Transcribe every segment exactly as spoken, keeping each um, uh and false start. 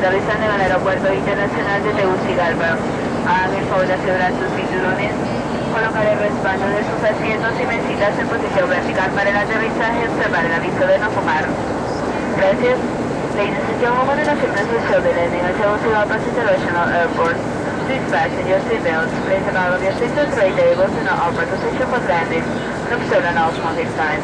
aterrizando en el Aeropuerto Internacional de Tegucigalpa. Hagan el favor de asegurar sus cinturones, colocar el respaldo de sus asientos y mesitas en posición vertical para el aterrizaje, observar el aviso de no fumar. Gracias. Ladies and gentlemen, in official show the landing at Tegucigalpa International Airport. Please fasten your seatbelts, place a bag of your seats tray tables in an upper position for landing, and observe an all smoking signs.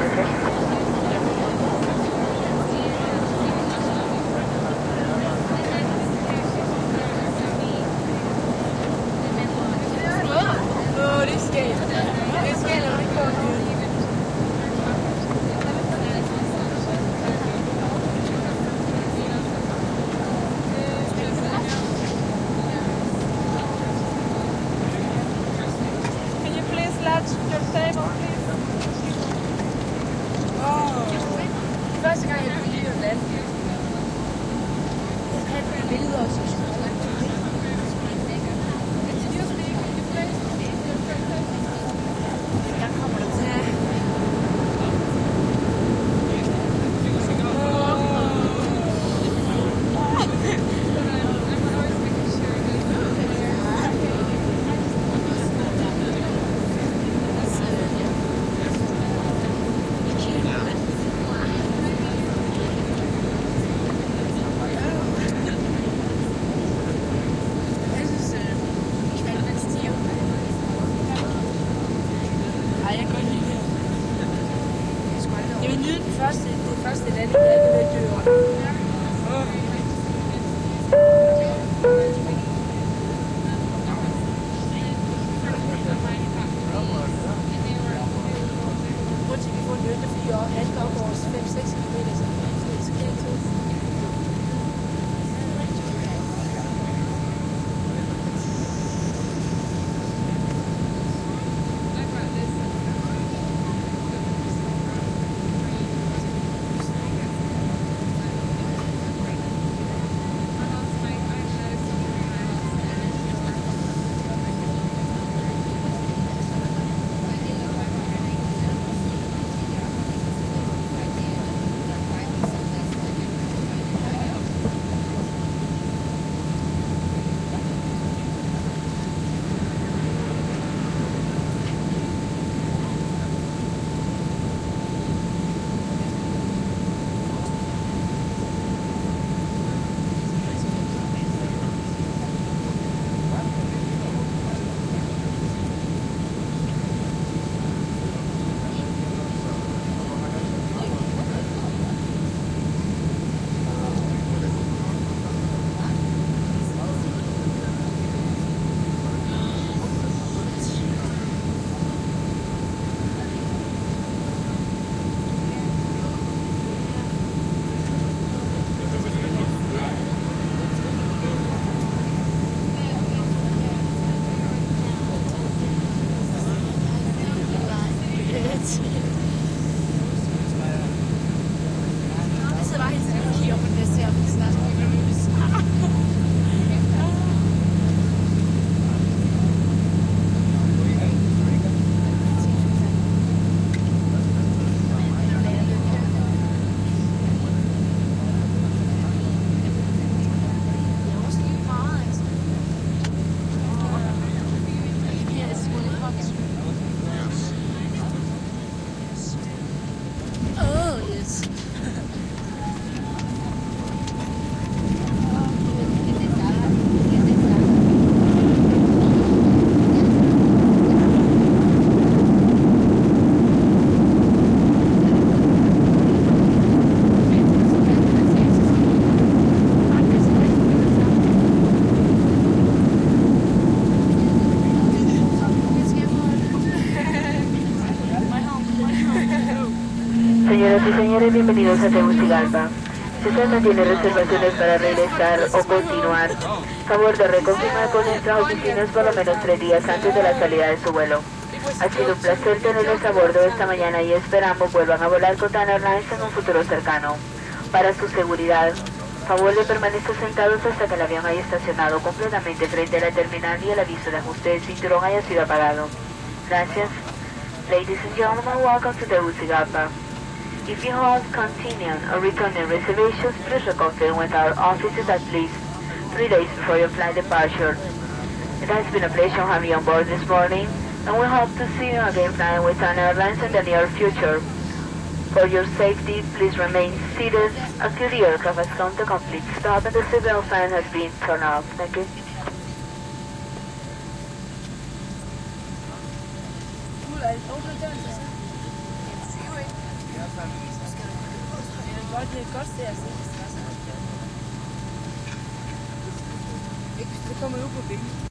Señoras y señores, bienvenidos a Tegucigalpa. Si usted no tiene reservaciones para regresar o continuar, favor de reconfirmar con nuestras oficinas por lo menos tres días antes de la salida de su vuelo. Ha sido un placer tenerles a bordo esta mañana y esperamos vuelvan a volar con TAN Airlines en un futuro cercano. Para su seguridad, favor de permanecer sentados hasta que el avión haya estacionado completamente frente a la terminal y el aviso de ajuste del cinturón haya sido apagado. Gracias. Ladies and gentlemen, welcome to Tegucigalpa. If you have continuing or returning reservations, please reconfirm with our offices at least three days before your flight departure. It has been a pleasure having you on board this morning, and we hope to see you again flying with Sun Airlines in the near future. For your safety, please remain seated until the aircraft has come to complete stop and the seatbelt fan has been turned off. Thank you. Ik, er komen heel veel dingen.